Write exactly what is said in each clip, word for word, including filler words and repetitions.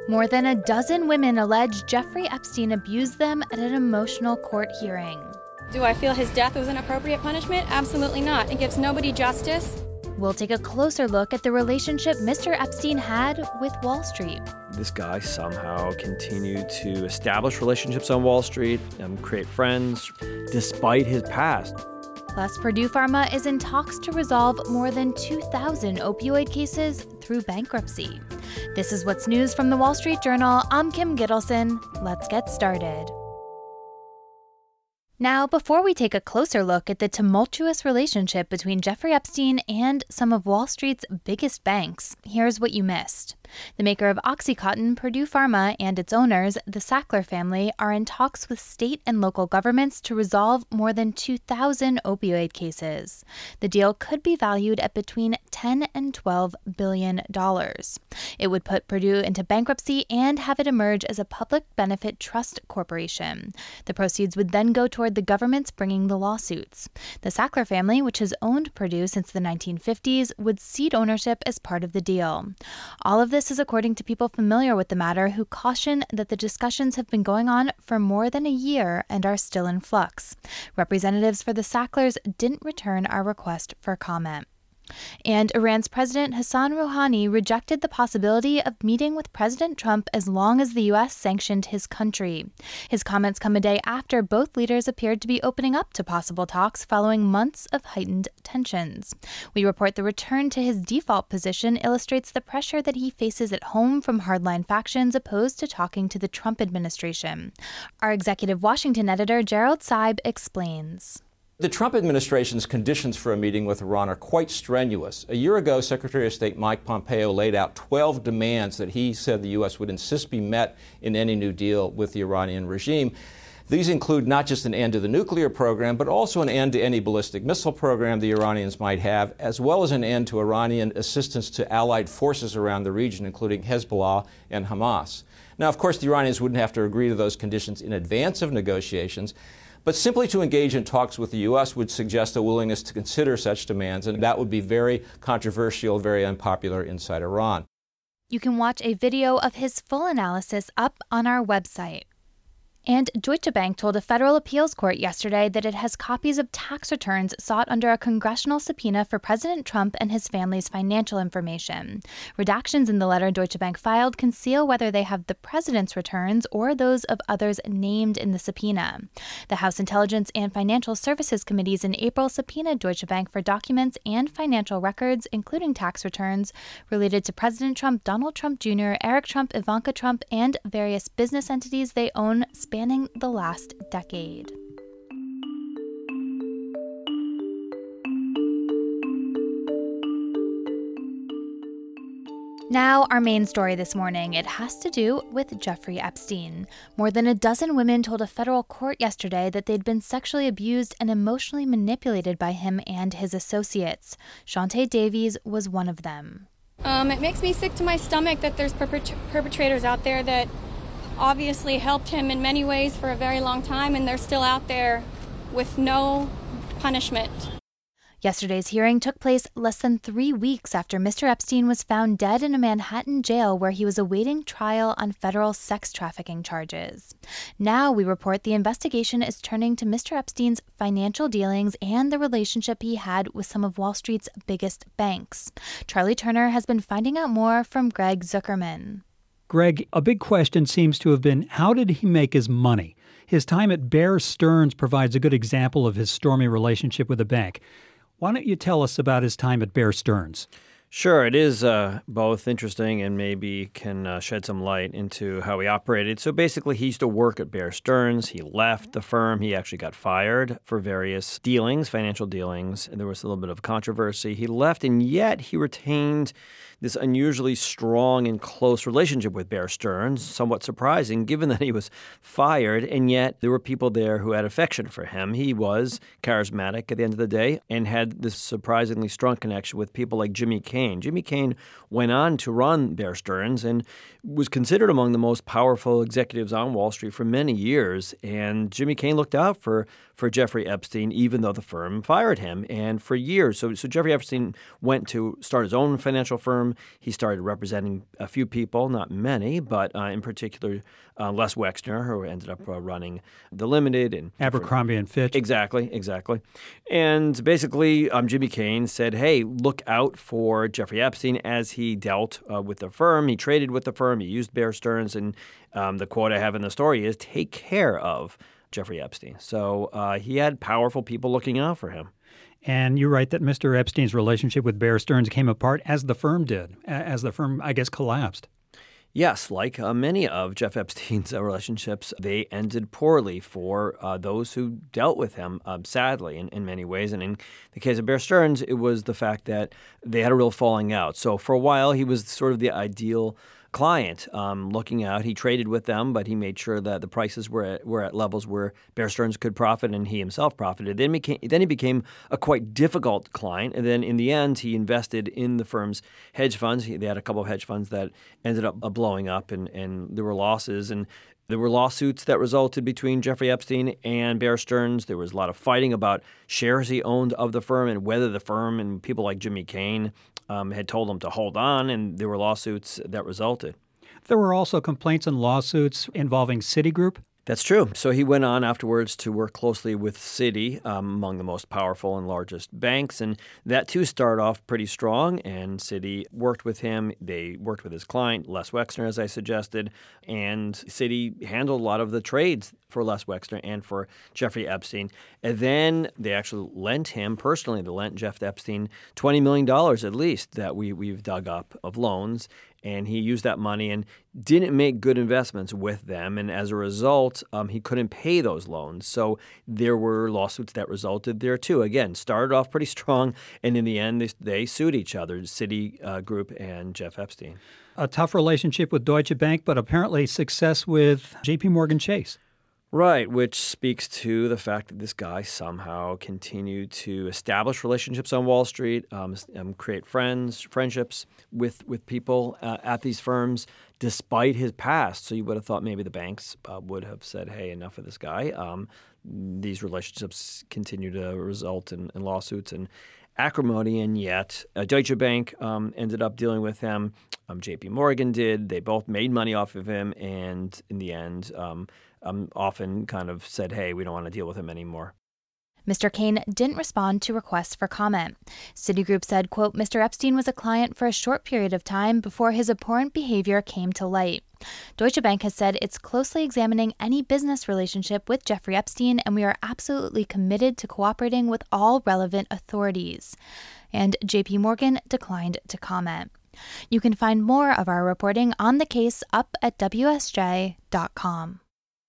More than a dozen women allege Jeffrey Epstein abused them at an emotional court hearing. Do I feel his death was an appropriate punishment? Absolutely not. It gives nobody justice. We'll take a closer look at the relationship Mister Epstein had with Wall Street. This guy somehow continued to establish relationships on Wall Street and create friends despite his past. Plus, Purdue Pharma is in talks to resolve more than two thousand opioid cases through bankruptcy. This is what's news from the Wall Street Journal. I'm Kim Gittleson. Let's get started. Now, before we take a closer look at the tumultuous relationship between Jeffrey Epstein and some of Wall Street's biggest banks, here's what you missed. The maker of OxyContin, Purdue Pharma, and its owners, the Sackler family, are in talks with state and local governments to resolve more than two thousand opioid cases. The deal could be valued at between ten and twelve billion dollars. It would put Purdue into bankruptcy and have it emerge as a public benefit trust corporation. The proceeds would then go toward the governments bringing the lawsuits. The Sackler family, which has owned Purdue since the nineteen fifties, would cede ownership as part of the deal. All of this This is according to people familiar with the matter who caution that the discussions have been going on for more than a year and are still in flux. Representatives for the Sacklers didn't return our request for comment. And Iran's President Hassan Rouhani rejected the possibility of meeting with President Trump as long as the U S sanctioned his country. His comments come a day after both leaders appeared to be opening up to possible talks following months of heightened tensions. We report the return to his default position illustrates the pressure that he faces at home from hardline factions opposed to talking to the Trump administration. Our executive Washington editor Gerald Seib explains. The Trump administration's conditions for a meeting with Iran are quite strenuous. A year ago, Secretary of State Mike Pompeo laid out twelve demands that he said the U S would insist be met in any new deal with the Iranian regime. These include not just an end to the nuclear program, but also an end to any ballistic missile program the Iranians might have, as well as an end to Iranian assistance to allied forces around the region, including Hezbollah and Hamas. Now, of course, the Iranians wouldn't have to agree to those conditions in advance of negotiations, but simply to engage in talks with the U S would suggest a willingness to consider such demands, and that would be very controversial, very unpopular inside Iran. You can watch a video of his full analysis up on our website. And Deutsche Bank told a federal appeals court yesterday that it has copies of tax returns sought under a congressional subpoena for President Trump and his family's financial information. Redactions in the letter Deutsche Bank filed conceal whether they have the president's returns or those of others named in the subpoena. The House Intelligence and Financial Services Committees in April subpoenaed Deutsche Bank for documents and financial records, including tax returns, related to President Trump, Donald Trump Junior, Eric Trump, Ivanka Trump, and various business entities they own spanning the last decade. Now, our main story this morning. It has to do with Jeffrey Epstein. More than a dozen women told a federal court yesterday that they'd been sexually abused and emotionally manipulated by him and his associates. Shantae Davies was one of them. Um, it makes me sick to my stomach that there's perpet- perpetrators out there that obviously helped him in many ways for a very long time, and they're still out there with no punishment. Yesterday's hearing took place less than three weeks after Mister Epstein was found dead in a Manhattan jail where he was awaiting trial on federal sex trafficking charges. Now we report the investigation is turning to Mister Epstein's financial dealings and the relationship he had with some of Wall Street's biggest banks. Charlie Turner has been finding out more from Greg Zuckerman. Greg, a big question seems to have been, how did he make his money? His time at Bear Stearns provides a good example of his stormy relationship with a bank. Why don't you tell us about his time at Bear Stearns? Sure, it is uh, both interesting and maybe can uh, shed some light into how he operated. So basically, he used to work at Bear Stearns. He left the firm. He actually got fired for various dealings, financial dealings. And there was a little bit of controversy. He left, and yet he retained this unusually strong and close relationship with Bear Stearns, somewhat surprising given that he was fired, and yet there were people there who had affection for him. He was charismatic at the end of the day and had this surprisingly strong connection with people like Jimmy King Cain. Jimmy Cain went on to run Bear Stearns and was considered among the most powerful executives on Wall Street for many years. And Jimmy Cain looked out for, for Jeffrey Epstein, even though the firm fired him. And for years, so, so Jeffrey Epstein went to start his own financial firm. He started representing a few people, not many, but uh, in particular, uh, Les Wexner, who ended up uh, running The Limited and Abercrombie and Fitch. Exactly, exactly. And basically, um, Jimmy Cain said, hey, look out for Jeffrey Epstein as he dealt uh, with the firm. He traded with the firm. He used Bear Stearns. And um, the quote I have in the story is, take care of Jeffrey Epstein. So uh, he had powerful people looking out for him. And you write that Mister Epstein's relationship with Bear Stearns came apart as the firm did, as the firm, I guess, collapsed. Yes, like uh, many of Jeff Epstein's uh, relationships, they ended poorly for uh, those who dealt with him, uh, sadly, in, in many ways. And in the case of Bear Stearns, it was the fact that they had a real falling out. So for a while, he was sort of the ideal client um, looking out. He traded with them, but he made sure that the prices were at, were at levels where Bear Stearns could profit and he himself profited. Then, became, then he became a quite difficult client. And then in the end, he invested in the firm's hedge funds. He, they had a couple of hedge funds that ended up uh, blowing up, and, and there were losses. And there were lawsuits that resulted between Jeffrey Epstein and Bear Stearns. There was a lot of fighting about shares he owned of the firm and whether the firm and people like Jimmy Cain um, had told him to hold on, and there were lawsuits that resulted. There were also complaints and lawsuits involving Citigroup. That's true. So he went on afterwards to work closely with Citi, um, among the most powerful and largest banks. And that, too, started off pretty strong. And Citi worked with him. They worked with his client, Les Wexner, as I suggested. And Citi handled a lot of the trades for Les Wexner and for Jeffrey Epstein. And then they actually lent him personally, they lent Jeff Epstein twenty million dollars at least that we, we've dug up of loans. And he used that money and didn't make good investments with them. And as a result, um, he couldn't pay those loans. So there were lawsuits that resulted there, too. Again, started off pretty strong. And in the end, they, they sued each other, Citi uh, Group and Jeff Epstein. A tough relationship with Deutsche Bank, but apparently success with J P Morgan Chase. Right, which speaks to the fact that this guy somehow continued to establish relationships on Wall Street, um, um, create friends, friendships with with people uh, at these firms, despite his past. So you would have thought maybe the banks uh, would have said, "Hey, enough of this guy." Um, these relationships continue to result in, in lawsuits and acrimony, and yet uh, Deutsche Bank um, ended up dealing with him. Um, J P Morgan did. They both made money off of him, and in the end, um, um, often kind of said, hey, we don't want to deal with him anymore. Mister Cain didn't respond to requests for comment. Citigroup said, quote, Mister Epstein was a client for a short period of time before his abhorrent behavior came to light. Deutsche Bank has said it's closely examining any business relationship with Jeffrey Epstein, and we are absolutely committed to cooperating with all relevant authorities. And J P Morgan declined to comment. You can find more of our reporting on the case up at W S J dot com.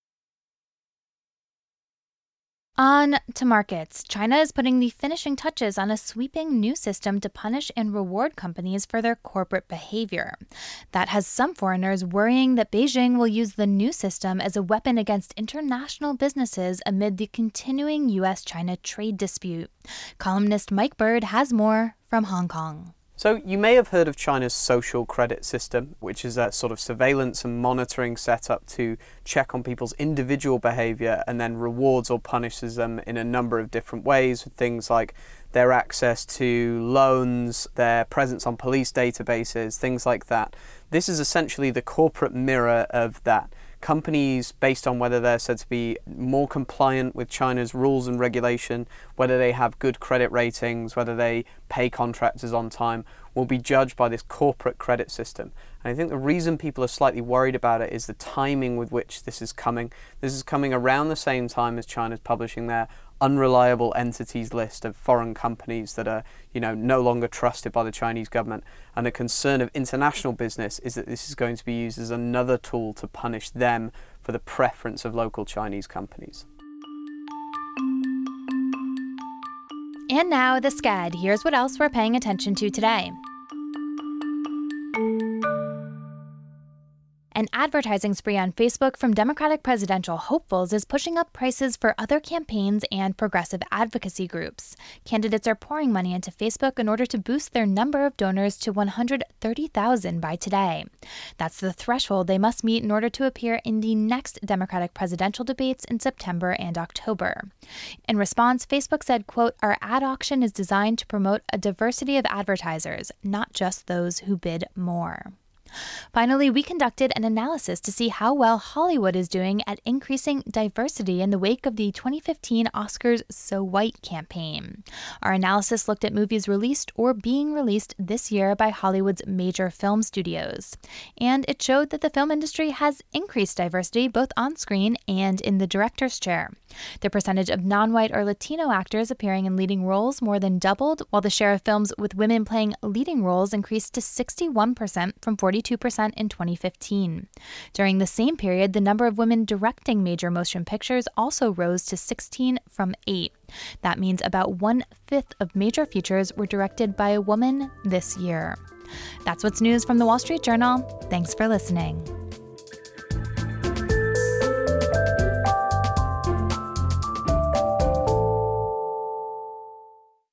On to markets. China is putting the finishing touches on a sweeping new system to punish and reward companies for their corporate behavior. That has some foreigners worrying that Beijing will use the new system as a weapon against international businesses amid the continuing U S China trade dispute. Columnist Mike Bird has more from Hong Kong. So you may have heard of China's social credit system, which is a sort of surveillance and monitoring setup to check on people's individual behavior and then rewards or punishes them in a number of different ways, things like their access to loans, their presence on police databases, things like that. This is essentially the corporate mirror of that. Companies, based on whether they're said to be more compliant with China's rules and regulation, whether they have good credit ratings, whether they pay contractors on time, will be judged by this corporate credit system. And I think the reason people are slightly worried about it is the timing with which this is coming. This is coming around the same time as China's publishing their unreliable entities list of foreign companies that are, you know, no longer trusted by the Chinese government. And the concern of international business is that this is going to be used as another tool to punish them for the preference of local Chinese companies. And now the SCAD. Here's what else we're paying attention to today. An advertising spree on Facebook from Democratic presidential hopefuls is pushing up prices for other campaigns and progressive advocacy groups. Candidates are pouring money into Facebook in order to boost their number of donors to one hundred thirty thousand by today. That's the threshold they must meet in order to appear in the next Democratic presidential debates in September and October. In response, Facebook said, quote, "Our ad auction is designed to promote a diversity of advertisers, not just those who bid more." Finally, we conducted an analysis to see how well Hollywood is doing at increasing diversity in the wake of the twenty fifteen Oscars So White campaign. Our analysis looked at movies released or being released this year by Hollywood's major film studios. And it showed that the film industry has increased diversity both on screen and in the director's chair. The percentage of non-white or Latino actors appearing in leading roles more than doubled, while the share of films with women playing leading roles increased to sixty-one percent from forty-two percent in twenty fifteen. During the same period, the number of women directing major motion pictures also rose to sixteen from eight. That means about one-fifth of major features were directed by a woman this year. That's what's news from the Wall Street Journal. Thanks for listening.